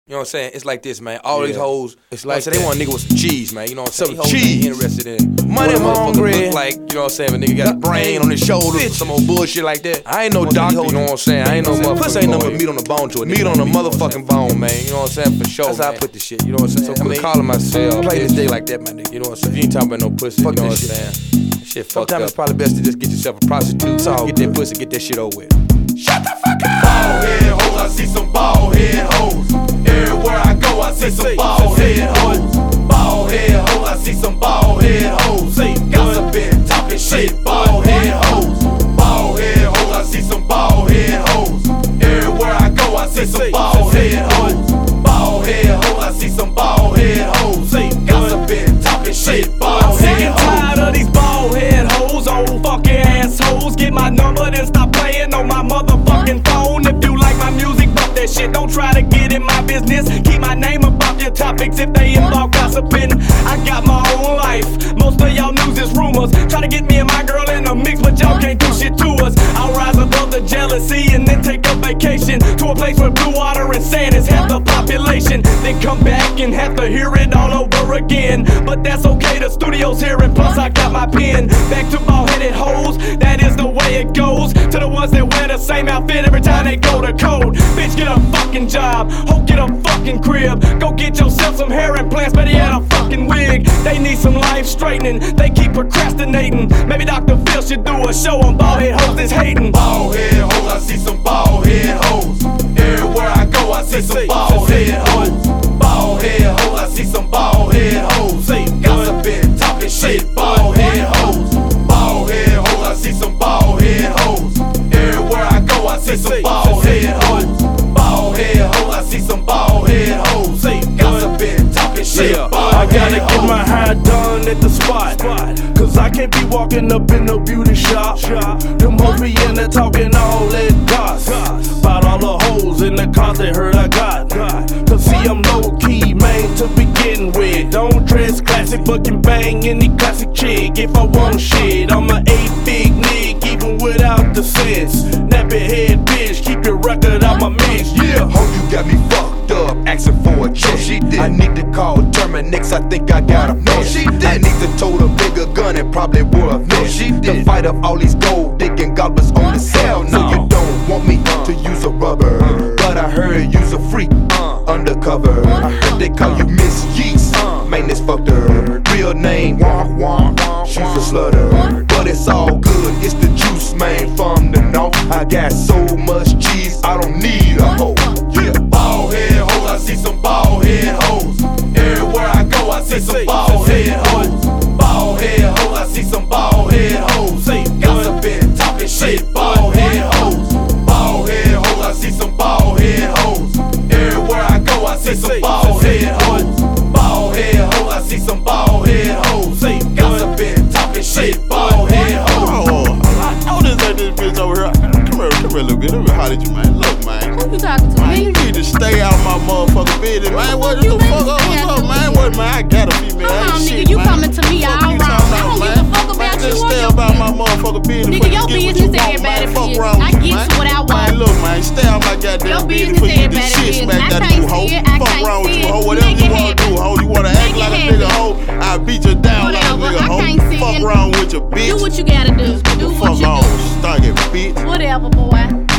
You know what I'm saying? It's like this, man. All these hoes, it's like they want a nigga with some cheese, man. You know what I'm saying? Some cheese. Interested in money hungry. Look like, you know what I'm saying? A nigga got a brain on his shoulder, some old bullshit like that. I ain't no doctor, you know what I'm saying? I ain't no motherfucker. Pussy ain't nothing but meat on the bone to it. Meat on the motherfucking bone, man. You know what I'm saying? For sure. That's how I put this shit. You know what I'm saying? So quit calling myself. Play this day like that, my nigga. You know what I'm saying? You ain't talking about no pussy. You know what I'm saying? Shit fucked up. Sometimes it's probably best to just get yourself a prostitute. Get that pussy, get that shit over with. Shut the fuck up! Bald head hoes, I see some bald head hoes. Everywhere I go, I see some bald head hoes. Bald head hoes, I see some bald head hoes. Gossiping, talking shit, bald head hoes. Bald head hoes, I see some bald head hoes. Everywhere I go, I see some bald head hoes. Bald head hoes, I see some bald head hoes. Gossiping, talking shit, bald head hoes. I'm sick and tired of these bald head hoes, old fucking assholes. Get my number, then stop playing on my motherfucking phone. If you like my music, fuck that shit. Don't try to get in my business. Keep my name above your topics if they involve gossiping. I got my own life. Most of y'all news is rumors. Try to get me and my girl in the mix, but y'all can't do shit to us. I'll rise above the jealousy and then take a vacation to a place where blue water and sand is half the population. Then come back and have to hear it all over again. But that's okay, the studio's here and plus I got my pen. Back to bald-headed hoes, that is the way it goes. To the ones that wear the same outfit every time they go to code. Bitch, get a fucking job, ho, get a fucking crib. Go get yourself some hair implants, better yet a fucking wig. They need some life straightening, they keep procrastinating. Maybe Dr. Phil should do a show on bald-head hoes that's hating. Bald head hoes, I see some bald head hoes. Everywhere I go, I see some bald head hoes. Bald head hoes, I see some bald head hoes. Gossiping, talking shit, bald head hoes. Bald head hoes, I see some bald head hoes. Everywhere I go, I see some bald head hoes. Bald head hoes, I see some bald head hoes. Gossiping, talking shit, bald head hoes. I gotta get my hair done at the spot, cause I can't be walking up in no beauty shop. Them hoes be in there talking all that goss about all the hoes in the cars they heard I got. Cause see I'm low key, man, to begin with. Don't dress classic, but can bang any classic chick. If I want shit, I'm a 8-big nigga, even without the sense. Nappy head bitch, keep your record out my mix, yeah. Ho, you got me fucked up, asking for a check. No, she did. I need to call Terminix, I think I got a man. No, she did. I need to tote a bigger gun and probably wore a vest. No, she did. To fight up all these gold digging gobblers on the cell. No, you don't want me to use a rubber, but I heard you's a freak undercover. I heard they call you Miss Yeast, man, this fucked her. Real name, wonk wonk, she's a slutter. But it's all good, it's the juice, man, from the north. I got so much cheese, I don't need a hoe. Yeah, bald head hoes, I see some bald head hoes. Everywhere I go, I see some bald head hoes. Bald head hoes, I see some bald head hoes. Gossiping, talking shit, bald head hoes. Bald head hoes, I see some bald head hoes. Everywhere I go, I see some bald head hoes. Bald head hoes, I see some bald head hoes. Gossiping, talking shit, bald head hoes. I know this ain't this bitch over here. Come here a little bit. Let me holler at you, man. Look, man. Who you talking to? Man, you need to stay out my motherfucking business, man. What the fuck up? What's up, man? What, man? I got a female. Come on, shit, nigga, you man. coming to me all wrong. I don't give a fuck about Just you. stay about my motherfucking business. Nigga, your Get what business you want, everybody man. Fuck business. wrong I with you, get man. what I want. Man, look, man. Stay out my goddamn Your business business before you get this everybody shit business. smacked I out of can't you, hoe. see it. I Fuck can't wrong with see you, it. hoe. Whatever Make you it wanna happen. do, hoe. You wanna act Make like it a nigga, hoe. I beat you down like a Whatever. nigga, I hoe. can't see Fuck it. wrong with you, bitch. Do what you gotta do. Do what Fuck you on, do. stunk it, bitch. Whatever, boy.